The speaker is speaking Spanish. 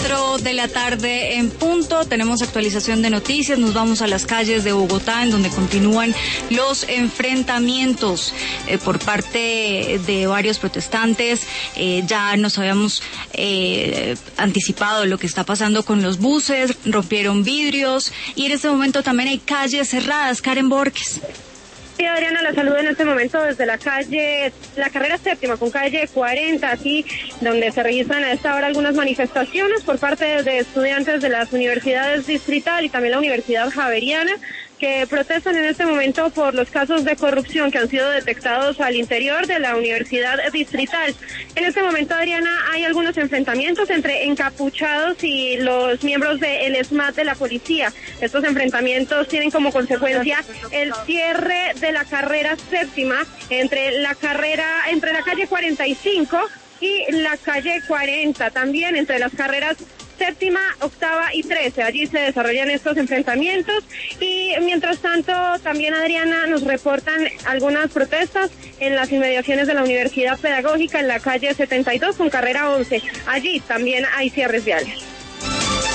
4 de la tarde en punto. Tenemos actualización de noticias. Nos vamos a las calles de Bogotá, en donde continúan los enfrentamientos por parte de varios protestantes. Ya nos habíamos anticipado lo que está pasando con los buses, rompieron vidrios y en este momento también hay calles cerradas. Karen Borges. Sí, Adriana, la saludo en este momento desde la carrera séptima con calle 40, aquí donde se registran a esta hora algunas manifestaciones por parte de estudiantes de las universidades distrital y también la Universidad Javeriana, que protestan en este momento por los casos de corrupción que han sido detectados al interior de la Universidad Distrital. En este momento, Adriana, hay algunos enfrentamientos entre encapuchados y los miembros del SMAT de la policía. Estos enfrentamientos tienen como consecuencia el cierre de la carrera séptima entre la calle 45 y la calle 40, también entre las carreras séptima, octava y 13. Allí se desarrollan estos enfrentamientos y mientras tanto también, Adriana, nos reportan algunas protestas en las inmediaciones de la Universidad Pedagógica en la calle 72 con carrera 11. Allí también hay cierres viales.